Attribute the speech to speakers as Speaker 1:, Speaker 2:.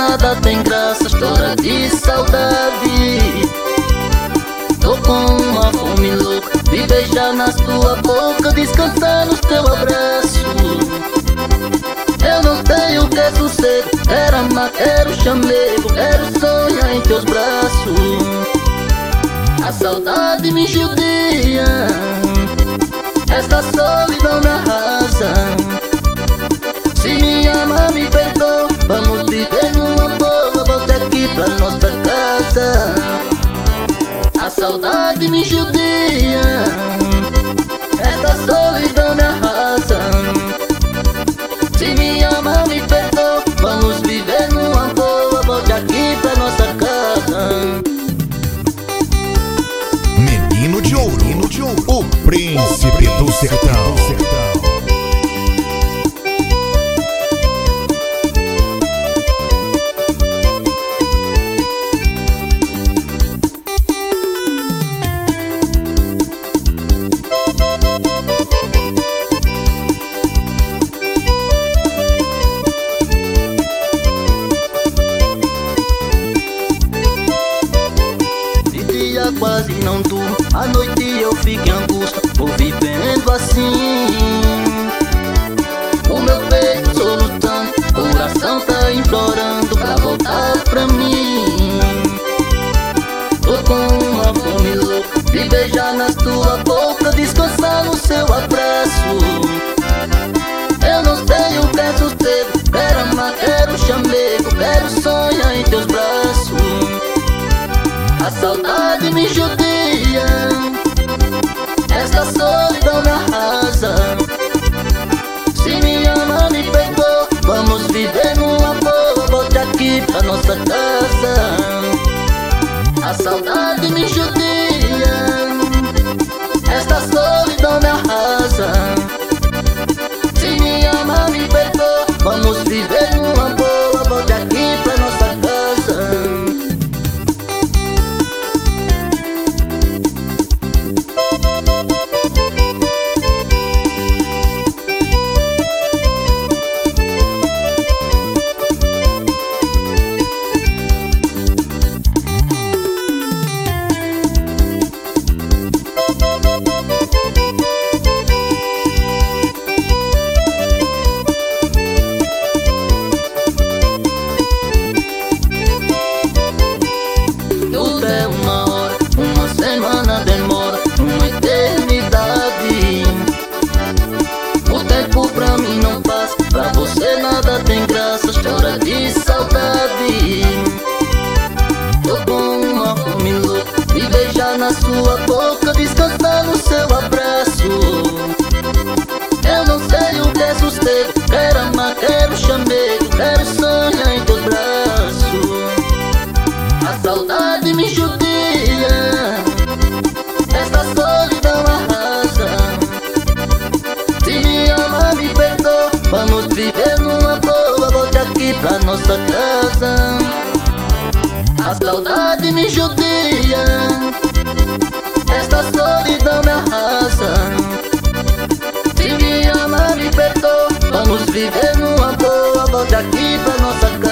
Speaker 1: nada tem graça, história de saudade. Tô com uma fome louca de beijar na tua boca, descansar no teu abraço. Eu não tenho que sossego, quero amar, quero chamego, quero sonhar em teus braços. A saudade me judia, esta solidão me arrasa. Se me ama, me perdoa, vamos viver numa boa, volte aqui pra nossa casa. A saudade me judia, esta solidão me arrasa. Se me ama, me perdoa, vamos viver numa boa, volte aqui pra nossa casa.
Speaker 2: Menino de Ouro, o príncipe do sertão.
Speaker 1: Quase não durmo, à noite eu fico em angústia, vou vivendo assim. O meu peito soluçando, coração tá implorando pra voltar pra mim. Tô com uma fome louca de beijar na tua boca, descansar no seu abraço. Eu não sei o que é sossego, quero amar, quero chamego, quero sonhar em teus braços. A saudade me judia, esta solidão me arrasa. Se me ama, me perdoa, vamos viver numa boa, volte aqui pra nossa casa. A saudade me judia, esta solidão me arrasa. Se me ama, me perdoa, vamos viver numa boa, volte aqui pra nossa casa. Pra você nada tem graça, história de saudade. Tô com uma fome louca de beijar na sua boca, descansar no seu abraço. Eu não sei o que é sossego, quero amar, quero chamego, quero sonhar em teus braços. A saudade me judia, esta solidão arrasa. Se me ama, me perdoa, vamos viver numa boa, volte aqui pra nossa casa. A saudade me judia, esta solidão me arrasa. Se me ama, me perdoa, vamos viver numa boa, volte aqui pra nossa casa.